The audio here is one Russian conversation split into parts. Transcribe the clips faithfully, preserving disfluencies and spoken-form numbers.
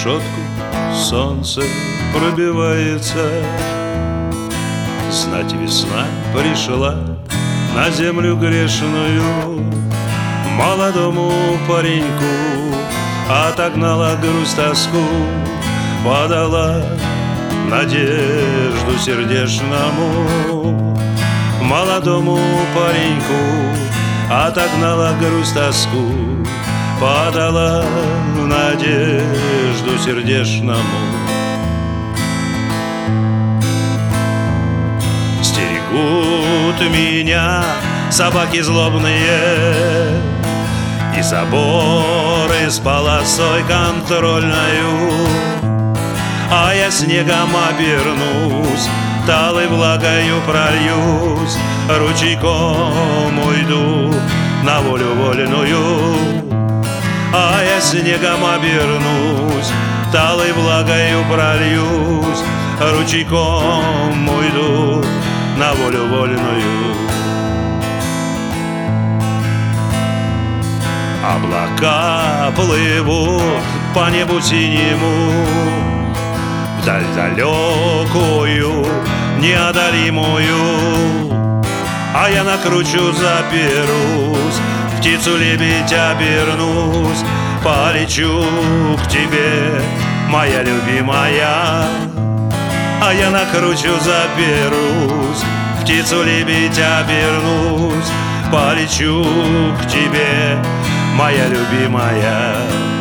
решетку солнце пробивается. Знать, весна пришла на землю грешную. Молодому пареньку отогнала грусть, тоску, подала надежду сердечному. Молодому пареньку отогнала грусть, тоску, подала надежду сердечному. Стерегут меня собаки злобные и заборы с полосой контрольною, а я снегом обернусь, талой влагою прольюсь, ручейком уйду на волю вольную. А я снегом обернусь, талой влагою прольюсь, ручейком уйду на волю вольную. Облака плывут по небу синему, вдаль далекую, неодолимую, а я накручу, заберусь, птицу-лебедь обернусь, полечу к тебе, моя любимая. А я накручу, заберусь, птицу-лебедь обернусь, полечу к тебе, моя любимая.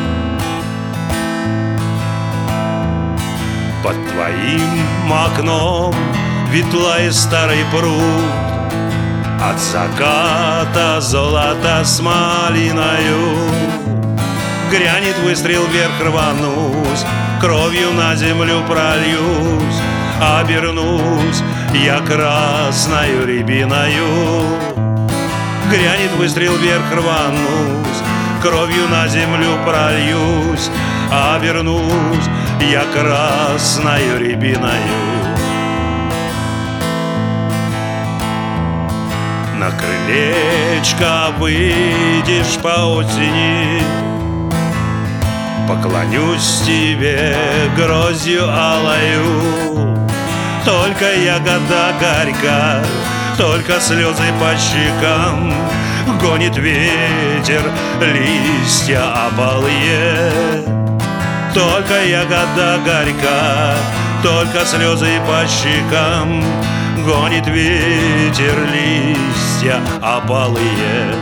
Под твоим окном ветлает старый пруд, от заката золото с малиною. Грянет выстрел, вверх рванусь, кровью на землю прольюсь, обернусь я красною рябиною. Грянет выстрел, вверх рванусь, кровью на землю прольюсь, обернусь я красною рябиною. На крылечко выйдешь по осени, поклонюсь тебе грозью алою. Только ягода горька, только слезы по щекам, гонит ветер листья опалые. Только ягода горька, только слезы по щекам, гонит ветер листья опалые.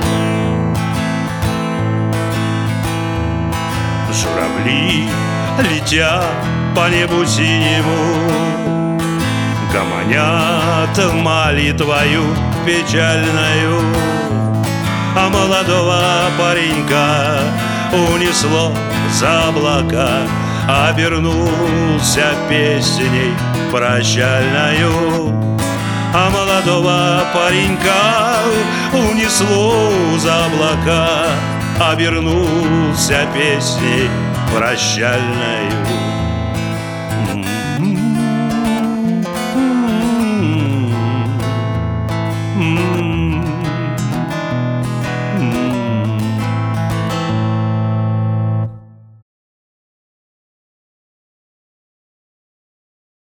Журавли летят по небу синему, гомонят молитвою печальною, а молодого паренька унесло за облака, обернулся песней прощальною. А молодого паренька унесло за облака, обернулся песней прощальною.